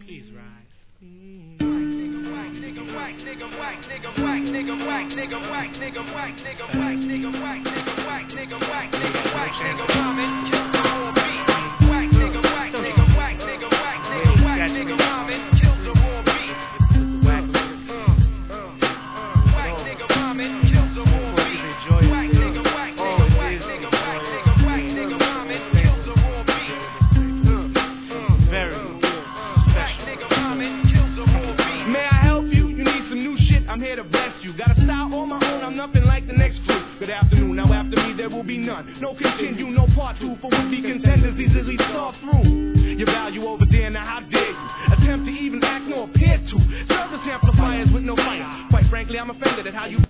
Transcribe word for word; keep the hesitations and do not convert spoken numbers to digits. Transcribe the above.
Please rise. I'm here to bless you. Got a style on my own, I'm nothing like the next crew. Good afternoon, now after me there will be none. No continue, no part two for would-be contenders easily saw through. Your value over there, now how dare you attempt to even act nor appear to. Service amplifiers with no fire. Quite frankly, I'm offended at how you